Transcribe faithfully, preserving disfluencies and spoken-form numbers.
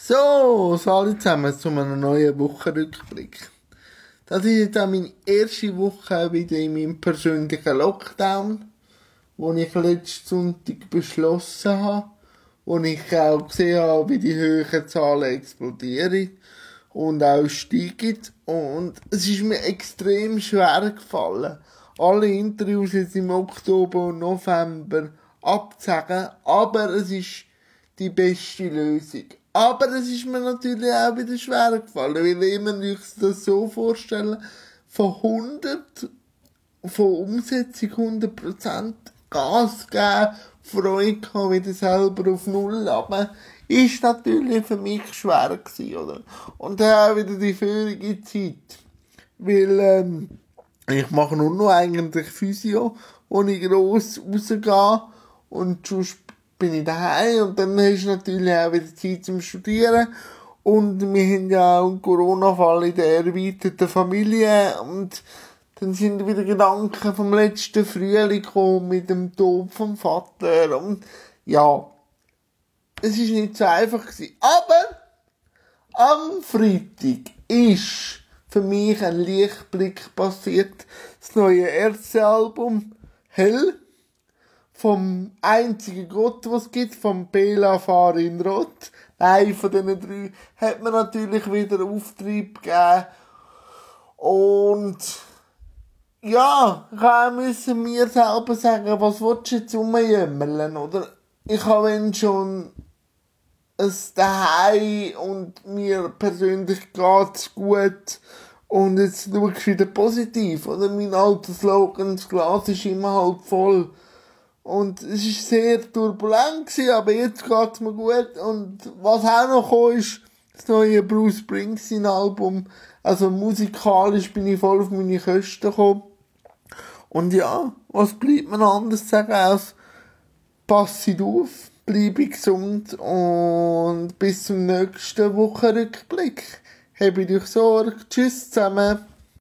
So, hallo zusammen zu einem neuen Wochenrückblick. Das ist jetzt auch meine erste Woche wieder in meinem persönlichen Lockdown, wo ich letzten Sonntag beschlossen habe, wo ich auch gesehen habe, wie die hohen Zahlen explodieren und auch steigen. Und es ist mir extrem schwer gefallen, alle Interviews jetzt im Oktober und November abzusagen, aber es ist die beste Lösung. Aber es ist mir natürlich auch wieder schwer gefallen, weil ich mir das so vorstellen, von hundert, von Umsetzung hundert Prozent Gas geben, Freude haben, wieder selber auf Null, aber ist natürlich für mich schwer gewesen, oder? Und dann auch wieder die völlige Zeit, weil, ähm, ich mache nur noch eigentlich Physio, wo ich gross rausgehe und sonst bin ich daheim und dann hast du natürlich auch wieder Zeit zum Studieren. Und wir haben ja auch einen Corona-Fall in der erweiterten Familie und dann sind wieder Gedanken vom letzten Frühling gekommen mit dem Tod vom Vater und ja, es ist nicht so einfach gewesen. Aber am Freitag ist für mich ein Lichtblick passiert. Das neue Ärzte-Album Hell vom einzigen Gott, was es gibt, vom Bela Farin-Roth. Nein, von diesen drei hat mir natürlich wieder Auftrieb gegeben. Und ja, ich musste mir selber sagen, was willst du jetzt rumjämmerlen, oder? Ich habe wenn schon es daheim und mir persönlich geht's gut und jetzt schaust du wieder positiv, oder? Mein alter Slogan, das Glas ist immer halb voll. Und es war sehr turbulent gewesen, aber jetzt geht's mir gut. Und was auch noch kam, ist das neue Bruce Springsteen Album. Also musikalisch bin ich voll auf meine Kosten gekommen. Und ja, was bleibt mir anders zu sagen als passet auf, bleibe gesund und bis zum nächsten Wochenrückblick. Habt euch Sorge. Tschüss zusammen.